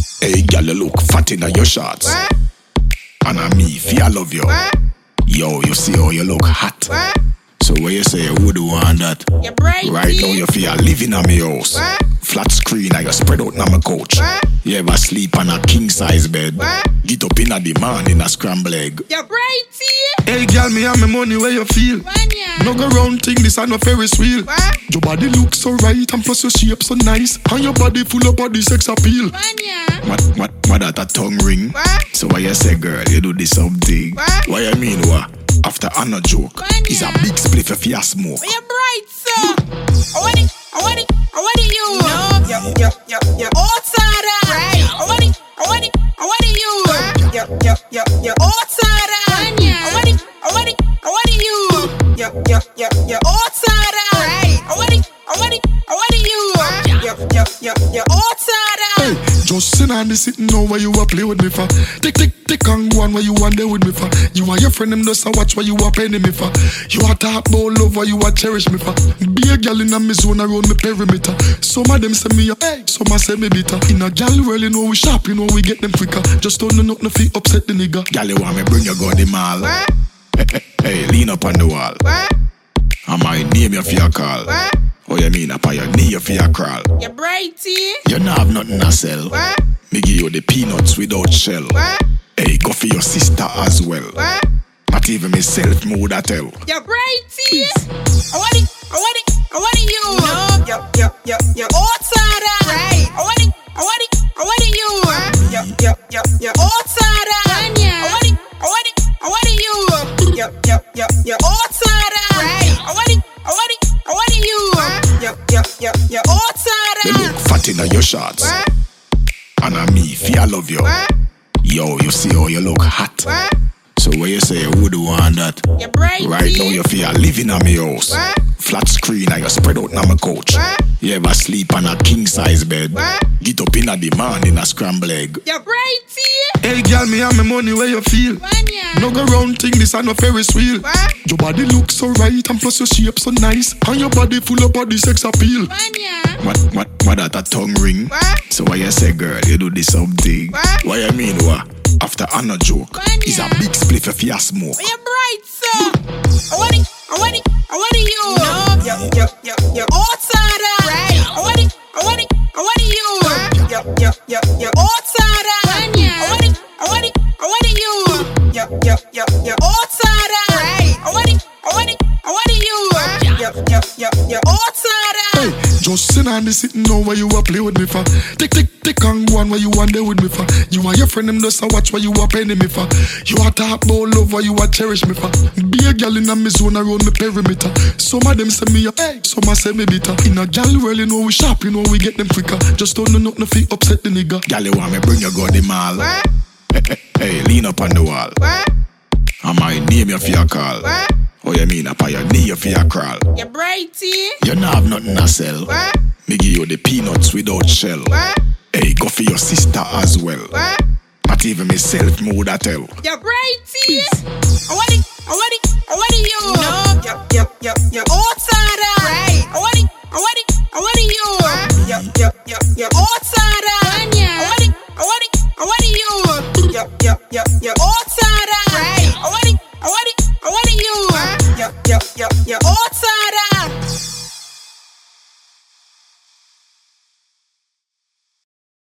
Hey, girl, you look fat in your shorts. And I me, I love you. Yo, you see how you look hot. So where you say you would want that? You're bright. Right now you feel living at my house. Flat screen and you spread out on my couch. You ever sleep on a king size bed? Get up in a demand in a scramble egg. You're bright. Hey girl, me have my money where you feel. No go round thing, this ain't no Ferris wheel. Your body looks so right and plus your shape so nice. And your body full of body sex appeal. What that a tongue ring? So why you say girl, you do this something? Why you mean what? After I no joke, it's a big spliff if you smoke. You're bright, sir. I want it, you. No. Outside. Right. I want it, you. Outside. I want it, you. Outside. Right. I want it, you. Outside. Hey, just sit and sitting now where you a play with me for. Tick and go on where you want there with me for. You and your friend them just a watch where you a penny me for. You a talk about love where you a cherish me for. Be a girl in a me zone around me perimeter. Some of them say me up, some a say me bitter. In a gal world you know we sharp, you know we get them quicker. Just don't know nothing fi upset the nigga. Gal you want me bring you go the mall. Hey, lean up on the wall. I might name you for your call. Oh, you mean up on your knee for your crawl? You're brighty. You not have nothing to sell. Me give you the peanuts without shell. Hey, go for your sister as well. Not even myself me woulda tell. You're brighty. I want it, you. No. Outside. Right. I want it, you. Outside. I want it, you. Outside. Right. I want it, you. Outside. You look fat in your shorts. And I me, I love you. Yo, you see how you look hot. So where you say you would want that? You're bright. Right now you feel living at my house. Flat screen and you spread out on my couch. You ever sleep on a king size bed? Get up in a demand in a scramble egg. You're bright. Hey girl, me have my money where you feel. No go round thing, this ain't no Ferris wheel. Your body looks so right and plus your shape so nice. And your body full of body sex appeal. What that a tongue ring? So why you say girl, you do this something? Why you mean what? After I no joke, it's a big spliff if you smoke. You're bright, sir. I want it, you. No. Outside. Right. I want it, you. Outside. I want it, you. Outside. Right. I want it, you. Outside. Hey, just sit and sitting now where you a play with me for. Tick and go on where you want there with me for. You and your friend them just a watch where you a penny me for. You a talk about love where you a cherish me for. Be a girl in a me zone around me perimeter. Some of them say me up, some a say me bitter. In a gal world you know we sharp, you know we get them quicker. Just don't know nothing fi upset the nigga. Gal you want me bring you go the mall. Hey, lean up on the wall. I might name you for your call. Oh, you mean up on your knee for your crawl? You're brighty. You not have nothing to sell. Me give you the peanuts without shell. Hey, go for your sister as well. Not even myself me woulda tell. You're brighty. I want it, you. No. Outside. Right. I want it,